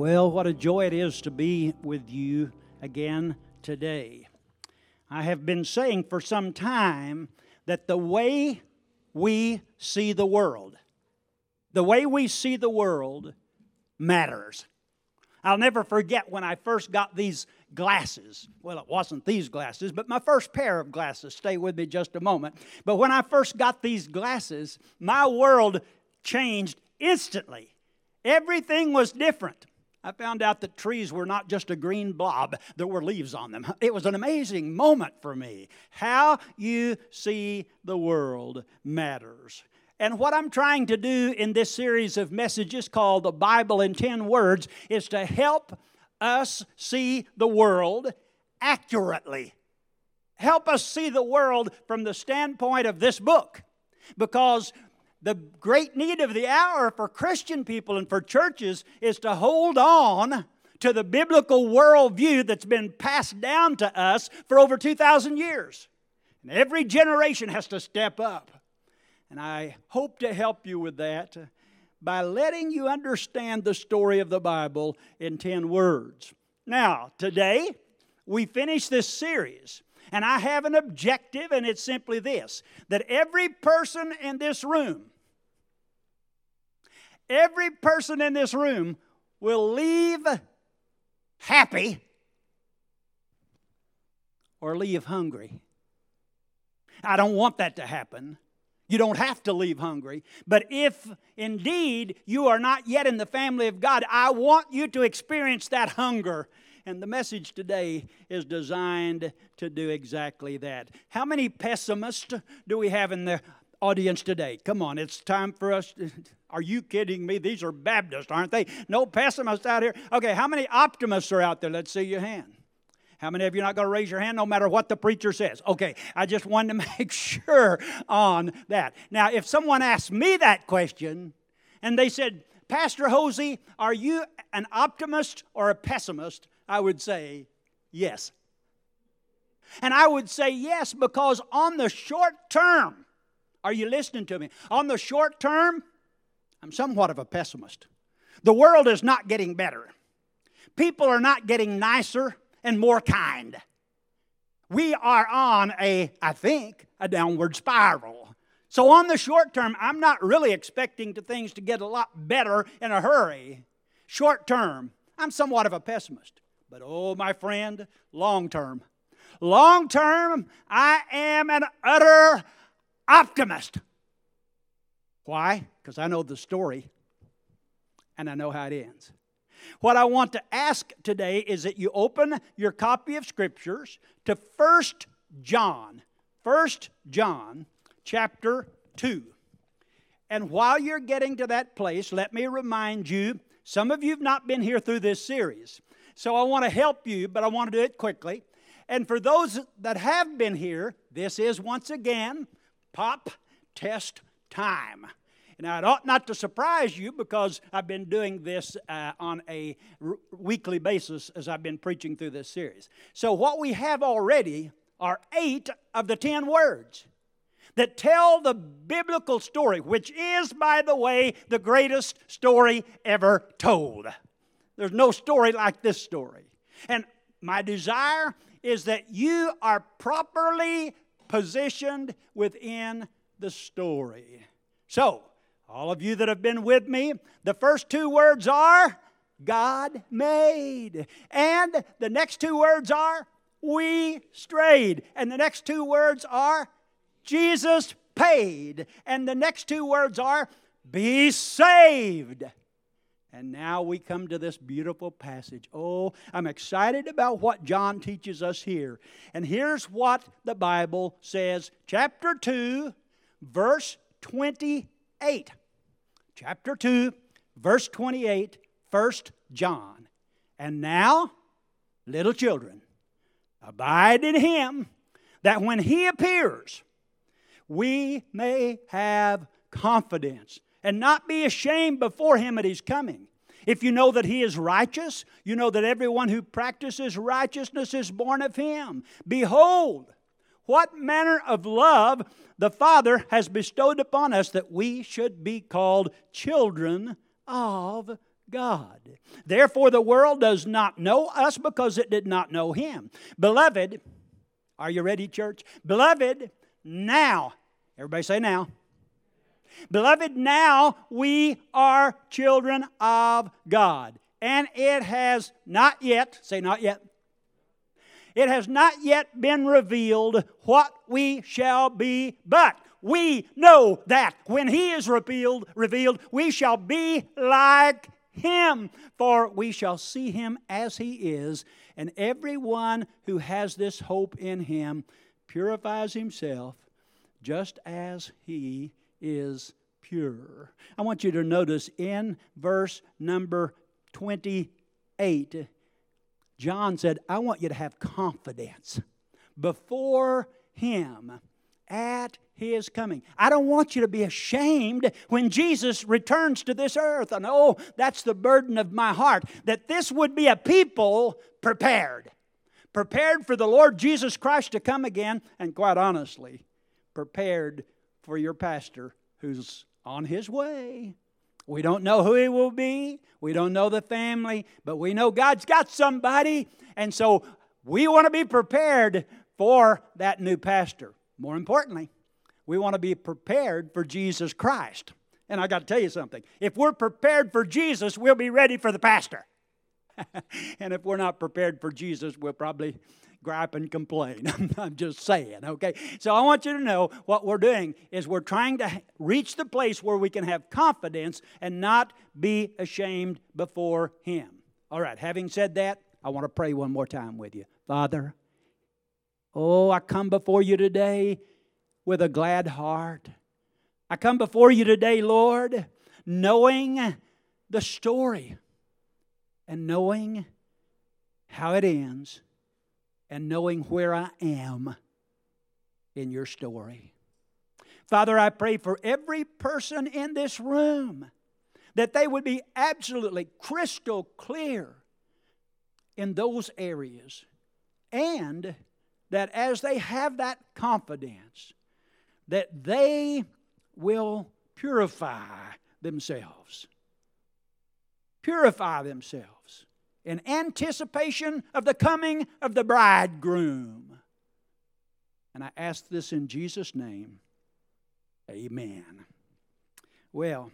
Well, what a joy it is to be with you again today. I have been saying for some time that the way we see the world matters. I'll never forget when I first got these glasses. Well, it wasn't these glasses, but my first pair of glasses. Stay with me just a moment. But when I first got these glasses, my world changed instantly. Everything was different. I found out that trees were not just a green blob. There were leaves on them. It was an amazing moment for me. How you see the world matters. And what I'm trying to do in this series of messages called The Bible in 10 Words is to help us see the world accurately. Help us see the world from the standpoint of this book. Because the great need of the hour for Christian people and for churches is to hold on to the biblical worldview that's been passed down to us for over 2,000 years. And every generation has to step up. And I hope to help you with that by letting you understand the story of the Bible in 10 words. Now, today, we finish this series. And I have an objective, and it's simply this: that every person in this room will leave happy or leave hungry. I don't want that to happen. You don't have to leave hungry. But if indeed you are not yet in the family of God, I want you to experience that hunger. And the message today is designed to do exactly that. How many pessimists do we have in the audience today? Come on, it's time for us. Are you kidding me? These are Baptists, aren't they? No pessimists out here. Okay, how many optimists are out there? Let's see your hand. How many of you are not going to raise your hand no matter what the preacher says? Okay, I just wanted to make sure on that. Now, if someone asked me that question and they said, Pastor Hosey, are you an optimist or a pessimist? I would say yes. And I would say yes because on the short term, are you listening to me? On the short term, I'm somewhat of a pessimist. The world is not getting better. People are not getting nicer and more kind. We are on I think, a downward spiral. So on the short term, I'm not really expecting things to get a lot better in a hurry. Short term, I'm somewhat of a pessimist. But oh, my friend, long term. Long term, I am an utter optimist. Why? Because I know the story and I know how it ends. What I want to ask today is that you open your copy of Scriptures to 1 John. 1 John chapter 2. And while you're getting to that place, let me remind you, some of you have not been here through this series. So I want to help you, but I want to do it quickly. And for those that have been here, this is once again pop test time. Now, it ought not to surprise you because I've been doing this on a weekly basis as I've been preaching through this series. So what we have already are 8 of the 10 words that tell the biblical story, which is, by the way, the greatest story ever told. There's no story like this story. And my desire is that you are properly positioned within the story. So, all of you that have been with me, the first 2 words are God made. And the next 2 words are we strayed. And the next 2 words are Jesus paid. And the next 2 words are be saved. And now we come to this beautiful passage. Oh, I'm excited about what John teaches us here. And here's what the Bible says. Chapter 2, verse 28. Chapter 2, verse 28, 1 John. And now, little children, abide in Him, that when He appears, we may have confidence and not be ashamed before Him at His coming. If you know that He is righteous, you know that everyone who practices righteousness is born of Him. Behold, what manner of love the Father has bestowed upon us that we should be called children of God. Therefore, the world does not know us because it did not know Him. Beloved, are you ready, church? Beloved, now, everybody say now. Beloved, now we are children of God. And it has not yet, say not yet, it has not yet been revealed what we shall be, but we know that when He is revealed, we shall be like Him, for we shall see Him as He is. And everyone who has this hope in Him purifies himself just as He is pure. I want you to notice in verse number 28, John said, I want you to have confidence before Him at His coming. I don't want you to be ashamed when Jesus returns to this earth. And oh, that's the burden of my heart, that this would be a people prepared. Prepared for the Lord Jesus Christ to come again, and quite honestly, prepared for your pastor who's on his way. We don't know who he will be. We don't know the family, but we know God's got somebody. And so we want to be prepared for that new pastor. More importantly, we want to be prepared for Jesus Christ. And I got to tell you something. If we're prepared for Jesus, we'll be ready for the pastor. And if we're not prepared for Jesus, we'll probably gripe and complain. I'm just saying, okay? So I want you to know what we're doing is we're trying to reach the place where we can have confidence and not be ashamed before Him. All right, having said that, I want to pray one more time with you. Father, oh, I come before you today with a glad heart. I come before you today, Lord, knowing the story and knowing how it ends and knowing where I am in your story. Father, I pray for every person in this room that they would be absolutely crystal clear in those areas, and that as they have that confidence, that they will purify themselves. Purify themselves in anticipation of the coming of the bridegroom. And I ask this in Jesus' name. Amen. Well,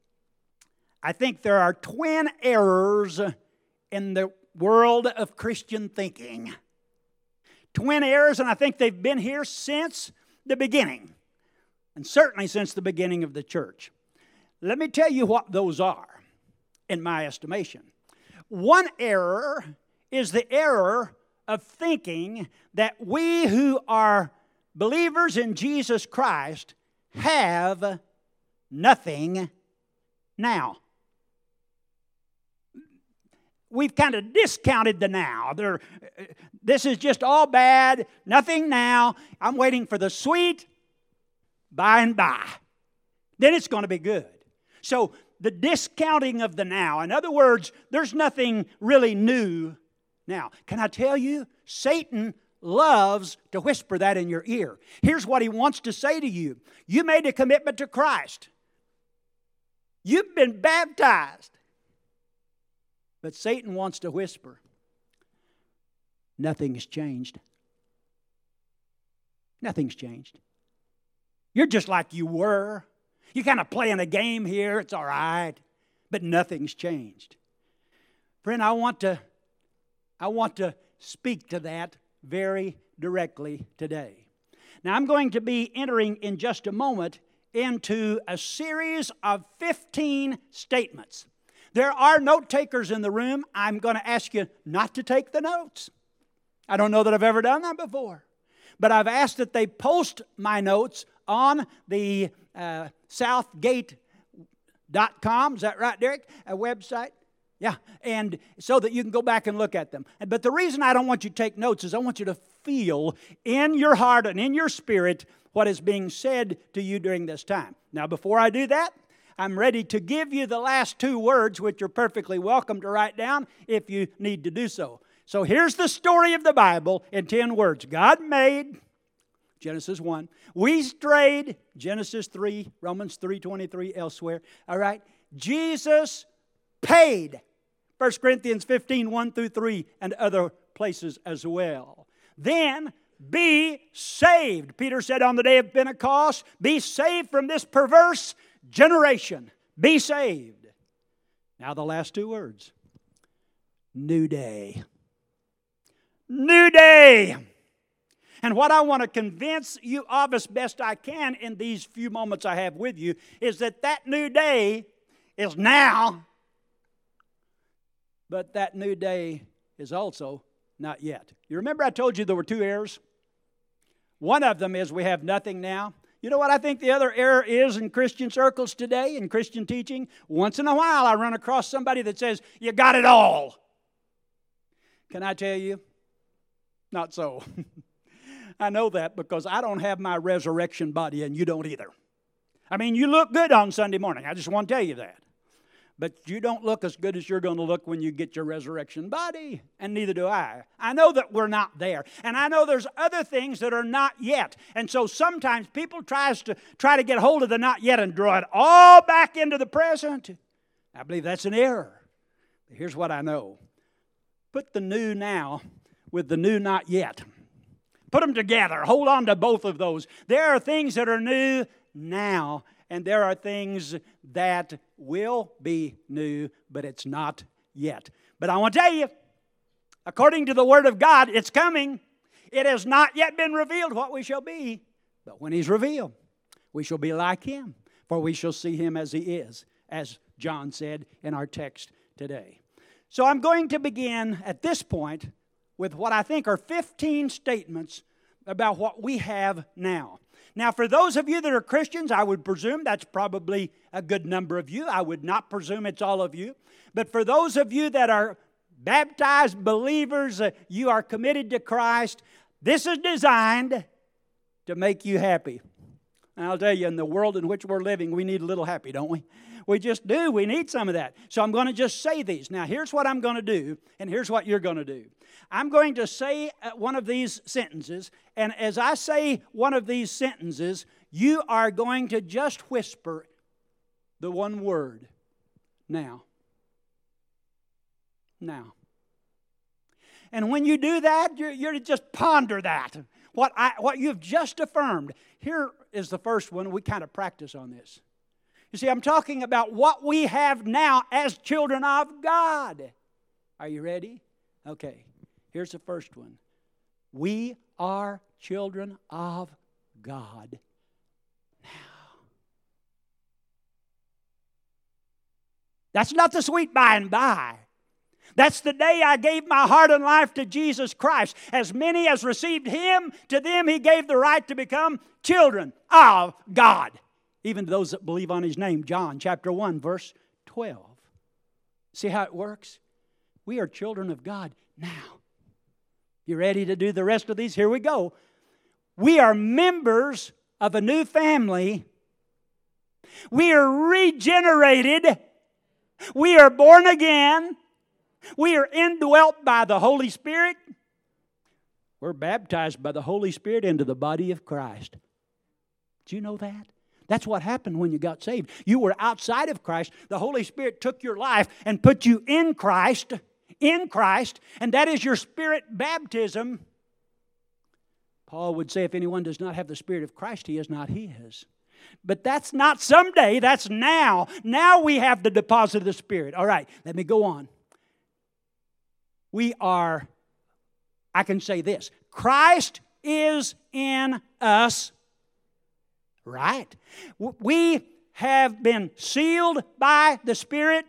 I think there are twin errors in the world of Christian thinking. Twin errors, and I think they've been here since the beginning, and certainly since the beginning of the church. Let me tell you what those are, in my estimation. One error is the error of thinking that we who are believers in Jesus Christ have nothing now. We've kind of discounted the now. This is just all bad, nothing now. I'm waiting for the sweet by and by. Then it's going to be good. So the discounting of the now. In other words, there's nothing really new now. Can I tell you? Satan loves to whisper that in your ear. Here's what he wants to say to you. You made a commitment to Christ. You've been baptized. But Satan wants to whisper, nothing's changed. Nothing's changed. You're just like you were. You're kind of playing a game here. It's all right. But nothing's changed. Friend, I want to speak to that very directly today. Now, I'm going to be entering in just a moment into a series of 15 statements. There are note takers in the room. I'm going to ask you not to take the notes. I don't know that I've ever done that before. But I've asked that they post my notes on the southgate.com. Is that right, Derek? A website? Yeah. And so that you can go back and look at them. But the reason I don't want you to take notes is I want you to feel in your heart and in your spirit what is being said to you during this time. Now, before I do that, I'm ready to give you the last two words, which you're perfectly welcome to write down if you need to do so. So here's the story of the Bible in 10 words. God made, Genesis 1. We strayed, Genesis 3, Romans 3:23, elsewhere. All right. Jesus paid. 1 Corinthians 15, 1 through 3, and other places as well. Then be saved. Peter said on the day of Pentecost, be saved from this perverse generation. Be saved. Now the last two words. New day. New day. And what I want to convince you of as best I can in these few moments I have with you is that that new day is now, but that new day is also not yet. You remember I told you there were two errors? One of them is we have nothing now. You know what I think the other error is in Christian circles today, in Christian teaching? Once in a while I run across somebody that says, you got it all. Can I tell you? Not so. I know that because I don't have my resurrection body and you don't either. I mean, you look good on Sunday morning. I just want to tell you that. But you don't look as good as you're going to look when you get your resurrection body, and neither do I. I know that we're not there, and I know there's other things that are not yet. And so sometimes people try to get hold of the not yet and draw it all back into the present. I believe that's an error. But here's what I know. Put the new now with the new not yet. Put them together. Hold on to both of those. There are things that are new now, and there are things that will be new, but it's not yet. But I want to tell you, according to the Word of God, it's coming. It has not yet been revealed what we shall be. But when He's revealed, we shall be like Him, for we shall see Him as He is, as John said in our text today. So I'm going to begin at this point with what I think are 15 statements about what we have now. Now, for those of you that are Christians, I would presume that's probably a good number of you. I would not presume it's all of you. But for those of you that are baptized believers, you are committed to Christ, this is designed to make you happy. And I'll tell you, in the world in which we're living, we need a little happy, don't we? We just do. We need some of that. So I'm going to just say these. Now, here's what I'm going to do, and here's what you're going to do. I'm going to say one of these sentences, and as I say one of these sentences, you are going to just whisper the one word, now. Now. And when you do that, you're to just ponder that. What you've just affirmed. Here is the first one. We kind of practice on this. You see, I'm talking about what we have now as children of God. Are you ready? Okay, here's the first one. We are children of God now. That's not the sweet by and by. That's the day I gave my heart and life to Jesus Christ. As many as received Him, to them He gave the right to become children of God. Even those that believe on His name. John chapter 1, verse 12. See how it works? We are children of God now. You ready to do the rest of these? Here we go. We are members of a new family. We are regenerated. We are born again. We are indwelt by the Holy Spirit. We're baptized by the Holy Spirit into the body of Christ. Did you know that? That's what happened when you got saved. You were outside of Christ. The Holy Spirit took your life and put you in Christ, and that is your spirit baptism. Paul would say, if anyone does not have the Spirit of Christ, he is not his. But that's not someday, that's now. Now we have the deposit of the Spirit. All right, let me go on. We are, I can say this, Christ is in us. Right. We have been sealed by the Spirit,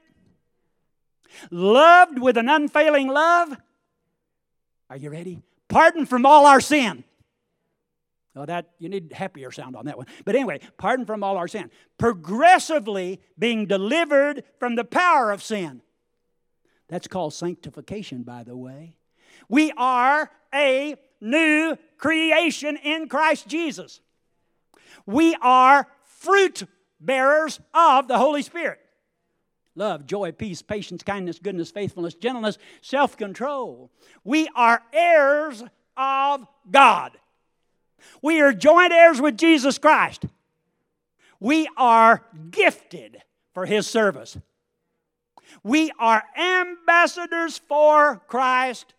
loved with an unfailing love. Are you ready? Pardoned from all our sin. Oh, that you need happier sound on that one. But anyway, pardoned from all our sin. Progressively being delivered from the power of sin. That's called sanctification, by the way. We are a new creation in Christ Jesus. We are fruit bearers of the Holy Spirit. Love, joy, peace, patience, kindness, goodness, faithfulness, gentleness, self-control. We are heirs of God. We are joint heirs with Jesus Christ. We are gifted for His service. We are ambassadors for Christ.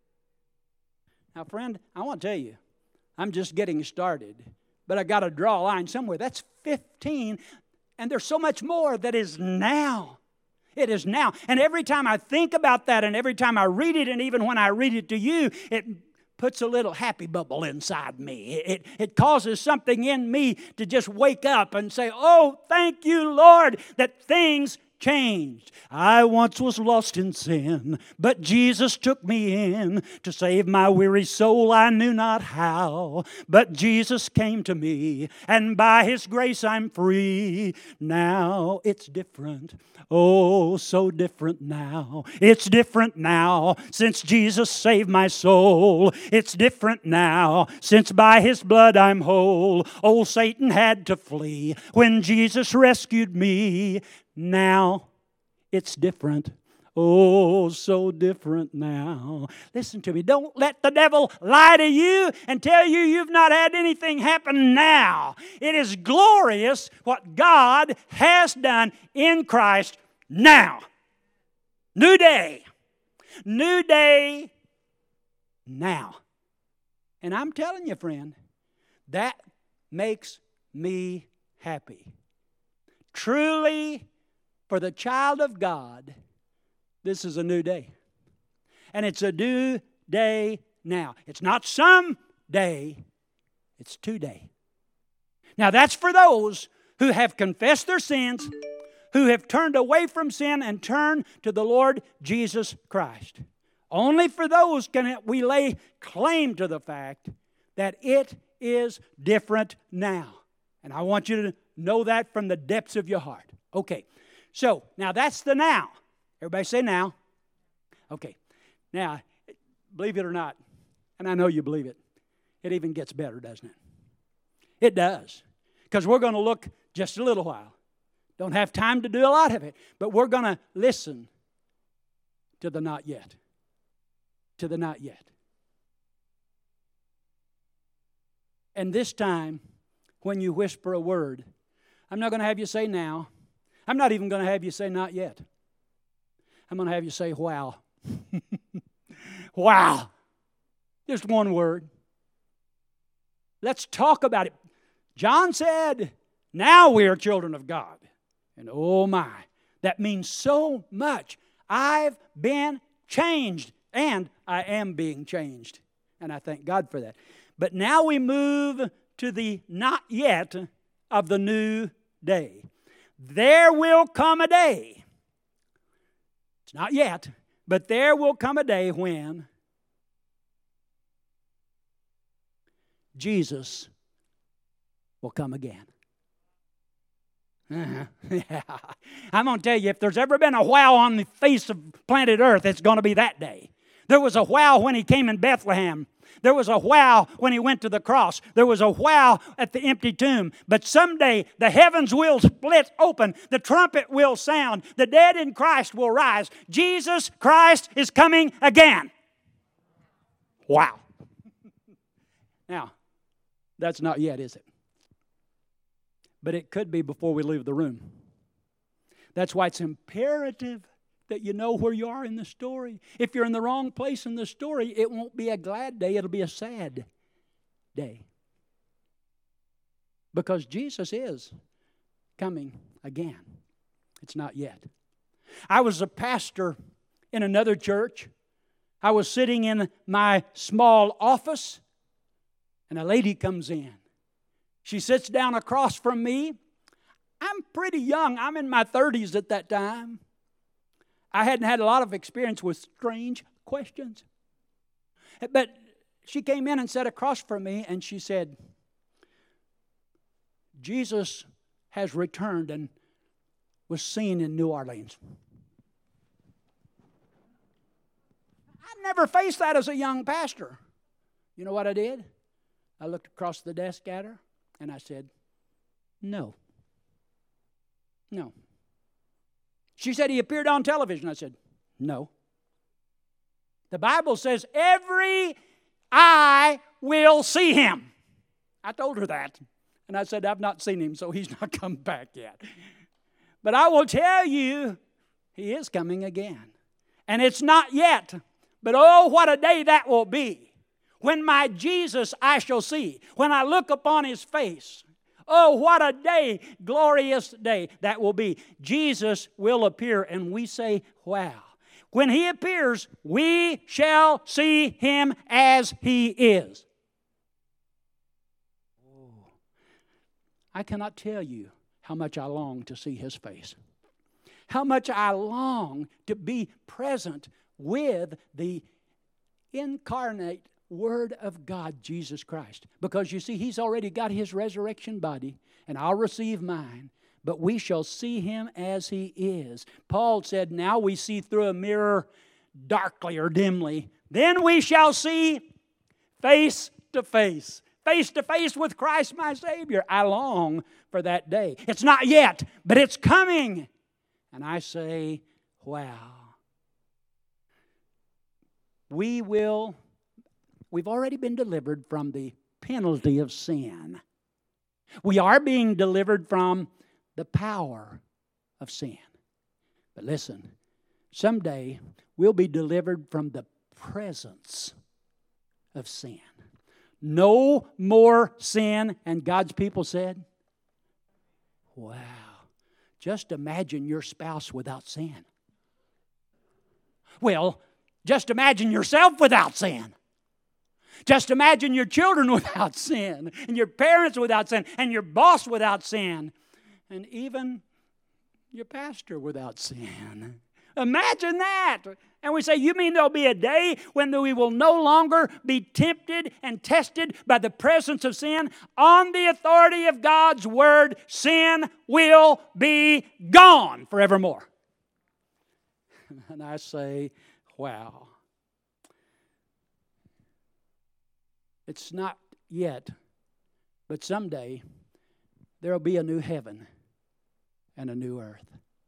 Now, friend, I want to tell you, I'm just getting started, but I got to draw a line somewhere. That's 15, and there's so much more that is now. It is now. And every time I think about that, and every time I read it, and even when I read it to you, it puts a little happy bubble inside me. It causes something in me to just wake up and say, oh, thank you, Lord, that things changed. I once was lost in sin, but Jesus took me in to save my weary soul. I knew not how, but Jesus came to me, and by His grace I'm free. Now it's different. Oh, so different now. It's different now since Jesus saved my soul. It's different now since by His blood I'm whole. Old Satan had to flee when Jesus rescued me. Now it's different. Oh, so different now. Listen to me. Don't let the devil lie to you and tell you you've not had anything happen now. It is glorious what God has done in Christ now. New day. New day now. And I'm telling you, friend, that makes me happy. Truly, for the child of God, this is a new day. And it's a new day now. It's not some day, it's today. Now that's for those who have confessed their sins, who have turned away from sin and turned to the Lord Jesus Christ. Only for those can we lay claim to the fact that it is different now. And I want you to know that from the depths of your heart. Okay. So, now that's the now. Everybody say now. Okay. Now, believe it or not, and I know you believe it, it even gets better, doesn't it? It does. Because we're going to look just a little while. Don't have time to do a lot of it, but we're going to listen to the not yet. To the not yet. And this time, when you whisper a word, I'm not going to have you say now. I'm not even going to have you say not yet. I'm going to have you say wow. Wow. Just one word. Let's talk about it. John said, now we are children of God. And oh my, that means so much. I've been changed, and I am being changed. And I thank God for that. But now we move to the not yet of the new day. There will come a day. It's not yet, but there will come a day when Jesus will come again. Yeah. I'm going to tell you, if there's ever been a wow on the face of planet Earth, it's going to be that day. There was a wow when He came in Bethlehem. There was a wow when He went to the cross. There was a wow at the empty tomb. But someday the heavens will split open. The trumpet will sound. The dead in Christ will rise. Jesus Christ is coming again. Wow. Now, that's not yet, is it? But it could be before we leave the room. That's why it's imperative that you know where you are in the story. If you're in the wrong place in the story, it won't be a glad day, it'll be a sad day. Because Jesus is coming again. It's not yet. I was a pastor in another church. I was sitting in my small office, and a lady comes in. She sits down across from me. I'm pretty young. I'm in my 30s at that time. I hadn't had a lot of experience with strange questions. But she came in and sat across from me, and she said, Jesus has returned and was seen in New Orleans. I never faced that as a young pastor. You know what I did? I looked across the desk at her, and I said, no. No. She said, he appeared on television. I said, no. The Bible says, every eye will see him. I told her that. And I said, I've not seen him, so he's not come back yet. But I will tell you, He is coming again. And it's not yet. But oh, what a day that will be. When my Jesus I shall see. When I look upon His face. Oh, what a day, glorious day that will be. Jesus will appear and we say, wow. When He appears, we shall see Him as He is. Oh, I cannot tell you how much I long to see His face. How much I long to be present with the incarnate Word of God, Jesus Christ. Because you see, He's already got His resurrection body, and I'll receive mine. But we shall see Him as He is. Paul said, now we see through a mirror darkly or dimly. Then we shall see face to face. Face to face with Christ my Savior. I long for that day. It's not yet, but it's coming. And I say, wow. We've already been delivered from the penalty of sin. We are being delivered from the power of sin. But listen, someday we'll be delivered from the presence of sin. No more sin. And God's people said, wow. Just imagine your spouse without sin. Well, just imagine yourself without sin. Just imagine your children without sin, and your parents without sin, and your boss without sin, and even your pastor without sin. Imagine that. And we say, you mean there'll be a day when we will no longer be tempted and tested by the presence of sin? On the authority of God's Word, sin will be gone forevermore. And I say, wow. It's not yet, but someday there will be a new heaven and a new earth.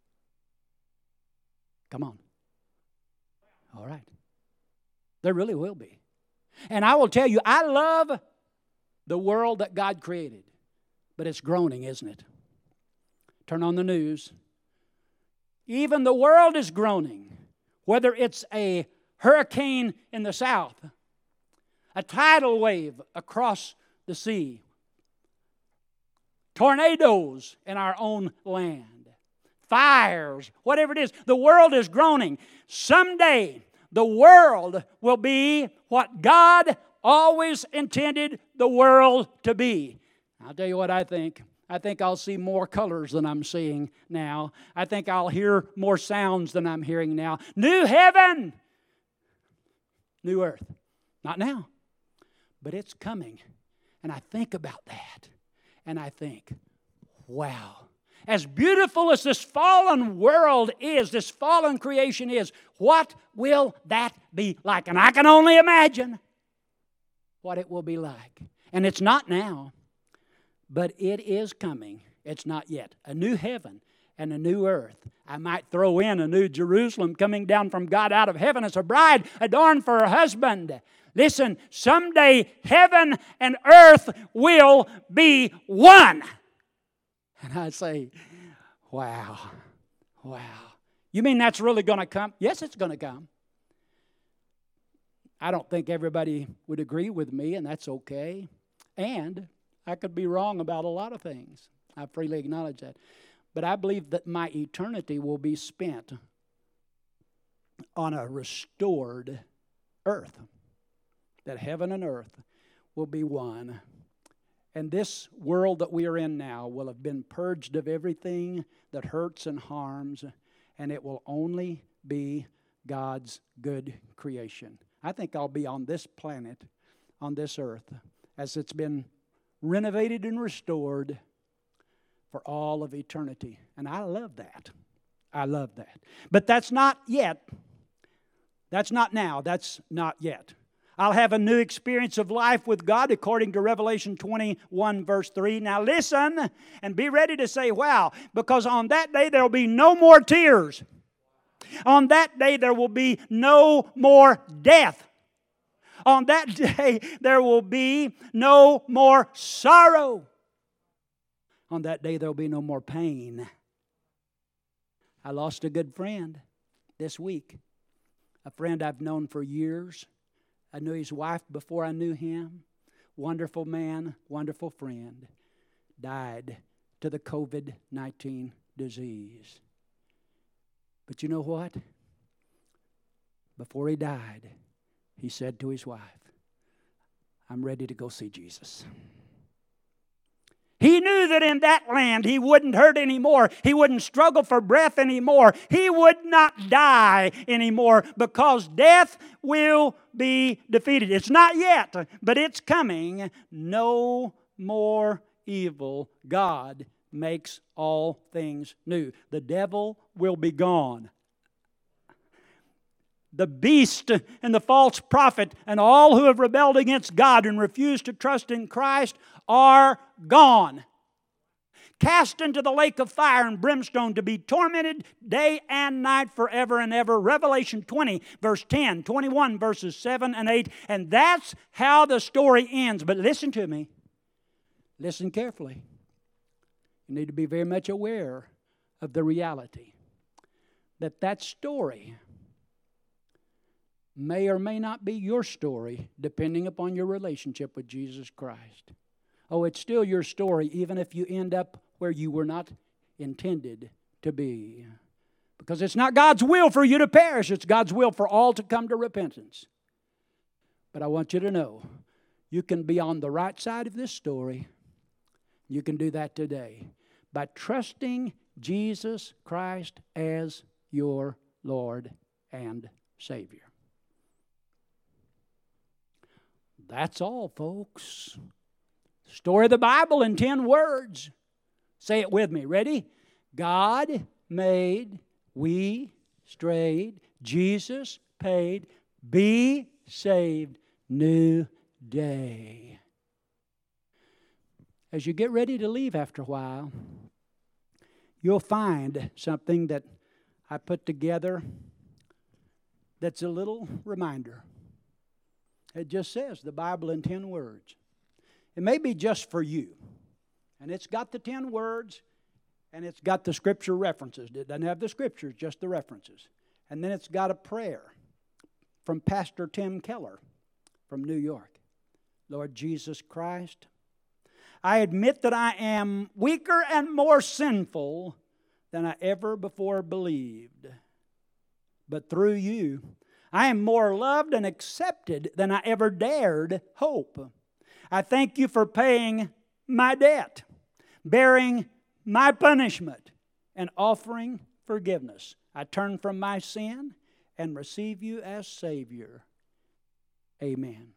Come on. All right. There really will be. And I will tell you, I love the world that God created, but it's groaning, isn't it? Turn on the news. Even the world is groaning, whether it's a hurricane in the south, a tidal wave across the sea, tornadoes in our own land, fires, whatever it is. The world is groaning. Someday, the world will be what God always intended the world to be. I'll tell you what I think. I think I'll see more colors than I'm seeing now. I think I'll hear more sounds than I'm hearing now. New heaven, new earth. Not now, but it's coming. And I think about that, and I think, wow. As beautiful as this fallen world is, this fallen creation is, what will that be like? And I can only imagine what it will be like. And it's not now, but it is coming. It's not yet. A new heaven and a new earth. I might throw in a new Jerusalem coming down from God out of heaven as a bride adorned for her husband. Listen, someday heaven and earth will be one. And I say, wow, wow. You mean that's really going to come? Yes, it's going to come. I don't think everybody would agree with me, and that's okay. And I could be wrong about a lot of things. I freely acknowledge that. But I believe that my eternity will be spent on a restored earth. That heaven and earth will be one. And this world that we are in now will have been purged of everything that hurts and harms, and it will only be God's good creation. I think I'll be on this planet, on this earth, as it's been renovated and restored for all of eternity. And I love that. I love that. But that's not yet. That's not now. That's not yet. I'll have a new experience of life with God according to Revelation 21 verse 3. Now listen and be ready to say, wow, because on that day there will be no more tears. On that day there will be no more death. On that day there will be no more sorrow. On that day there will be no more pain. I lost a good friend this week. A friend I've known for years. I knew his wife before I knew him. Wonderful man, wonderful friend. Died to the COVID-19 disease. But you know what? Before he died, he said to his wife, I'm ready to go see Jesus. He knew that in that land he wouldn't hurt anymore. He wouldn't struggle for breath anymore. He would not die anymore because death will be defeated. It's not yet, but it's coming. No more evil. God makes all things new. The devil will be gone. The beast and the false prophet and all who have rebelled against God and refused to trust in Christ are gone. Cast into the lake of fire and brimstone to be tormented day and night forever and ever. Revelation 20, verse 10, 21, verses 7 and 8. And that's how the story ends. But listen to me. Listen carefully. You need to be very much aware of the reality that story may or may not be your story, depending upon your relationship with Jesus Christ. Oh, it's still your story, even if you end up where you were not intended to be. Because it's not God's will for you to perish. It's God's will for all to come to repentance. But I want you to know, you can be on the right side of this story. You can do that today by trusting Jesus Christ as your Lord and Savior. That's all, folks. Story of the Bible in 10 words. Say it with me. Ready? God made, we strayed, Jesus paid, be saved, new day. As you get ready to leave after a while, you'll find something that I put together that's a little reminder. It just says the Bible in 10 words. It may be just for you. And it's got the 10 words, and it's got the scripture references. It doesn't have the scriptures, just the references. And then it's got a prayer from Pastor Tim Keller from New York. Lord Jesus Christ, I admit that I am weaker and more sinful than I ever before believed. But through you, I am more loved and accepted than I ever dared hope. I thank you for paying my debt, bearing my punishment, and offering forgiveness. I turn from my sin and receive you as Savior. Amen.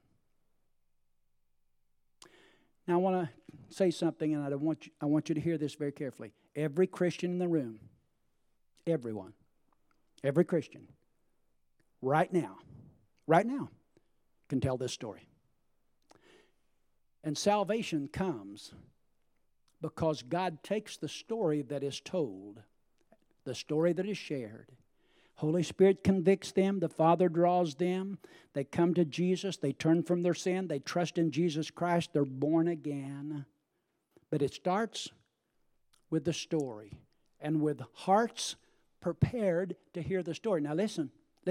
Now I want to say something, and I want you to hear this very carefully. Every Christian in the room, everyone, every Christian, right now, can tell this story. And salvation comes because God takes the story that is told, the story that is shared. Holy Spirit convicts them. The Father draws them. They come to Jesus. They turn from their sin. They trust in Jesus Christ. They're born again. But it starts with the story and with hearts prepared to hear the story. Now listen.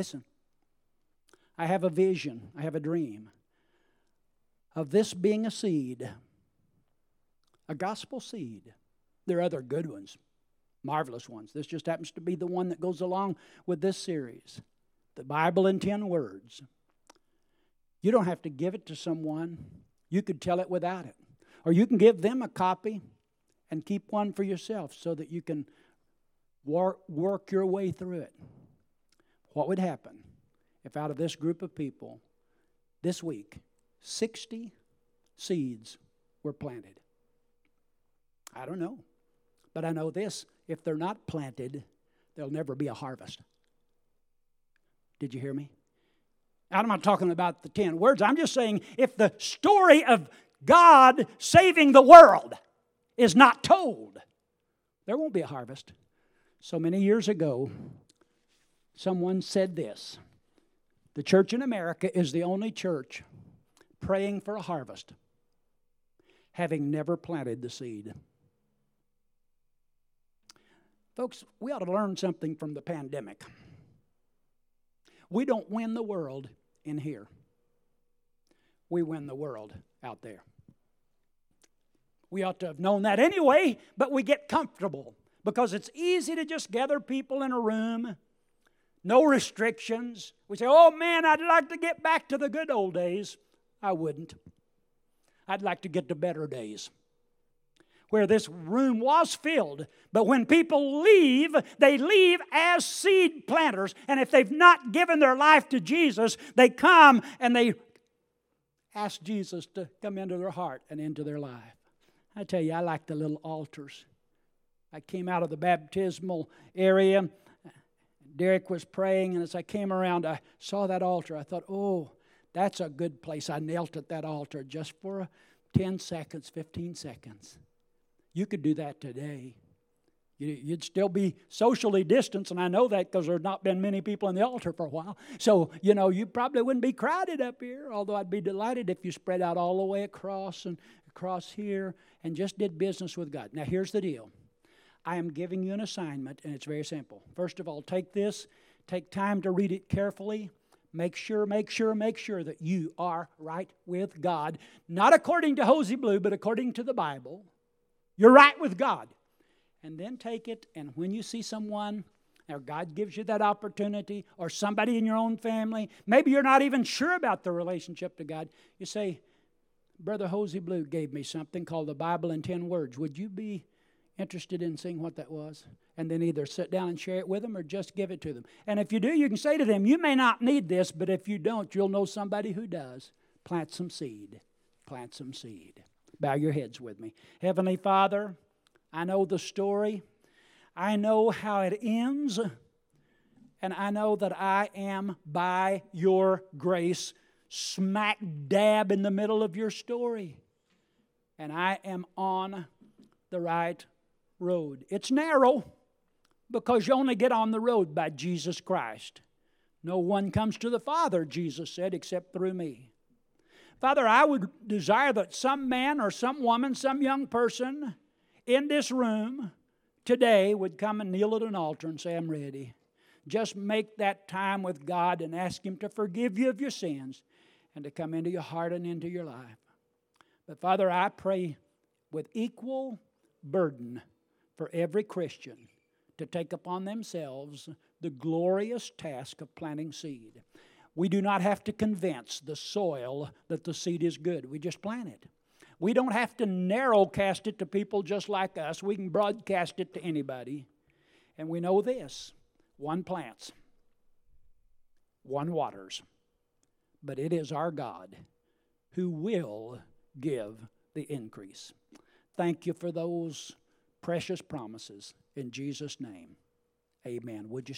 I have a vision. I have a dream of this being a seed, a gospel seed. There are other good ones, marvelous ones. This just happens to be the one that goes along with this series. The Bible in 10 words. You don't have to give it to someone. You could tell it without it. Or you can give them a copy and keep one for yourself so that you can work your way through it. What would happen if out of this group of people, this week, 60 seeds were planted? I don't know. But I know this, if they're not planted, there'll never be a harvest. Did you hear me? I'm not talking about the 10 words. I'm just saying if the story of God saving the world is not told, there won't be a harvest. So many years ago, someone said this: the church in America is the only church praying for a harvest, having never planted the seed. Folks, we ought to learn something from the pandemic. We don't win the world in here. We win the world out there. We ought to have known that anyway, but we get comfortable because it's easy to just gather people in a room, no restrictions. We say, oh man, I'd like to get back to the good old days. I wouldn't. I'd like to get to better days where this room was filled. But when people leave, they leave as seed planters. And if they've not given their life to Jesus, they come and they ask Jesus to come into their heart and into their life. I tell you, I like the little altars. I came out of the baptismal area. Derek was praying, and as I came around, I saw that altar. I thought, oh, that's a good place. I knelt at that altar just for 10 seconds, 15 seconds. You could do that today. You'd still be socially distanced, and I know that because there's not been many people in the altar for a while. So, you probably wouldn't be crowded up here, although I'd be delighted if you spread out all the way across and across here and just did business with God. Now, here's the deal. I am giving you an assignment, and it's very simple. First of all, take this. Take time to read it carefully. Make sure that you are right with God. Not according to Hosey Blue, but according to the Bible. You're right with God. And then take it, and when you see someone, or God gives you that opportunity, or somebody in your own family, maybe you're not even sure about the relationship to God, you say, Brother Hosey Blue gave me something called the Bible in 10 Words. Would you be interested in seeing what that was? And then either sit down and share it with them or just give it to them. And if you do, you can say to them, you may not need this, but if you don't, you'll know somebody who does. Plant some seed. Plant some seed. Bow your heads with me. Heavenly Father, I know the story. I know how it ends. And I know that I am, by your grace, smack dab in the middle of your story. And I am on the right road. It's narrow because you only get on the road by Jesus Christ. No one comes to the Father, Jesus said, except through me. Father, I would desire that some man or some woman, some young person in this room today would come and kneel at an altar and say, I'm ready. Just make that time with God and ask Him to forgive you of your sins and to come into your heart and into your life. But Father, I pray with equal burden for every Christian to take upon themselves the glorious task of planting seed. We do not have to convince the soil that the seed is good. We just plant it. We don't have to narrowcast it to people just like us. We can broadcast it to anybody. And we know this. One plants, one waters, but it is our God who will give the increase. Thank you for those precious promises. In Jesus' name, amen. Would you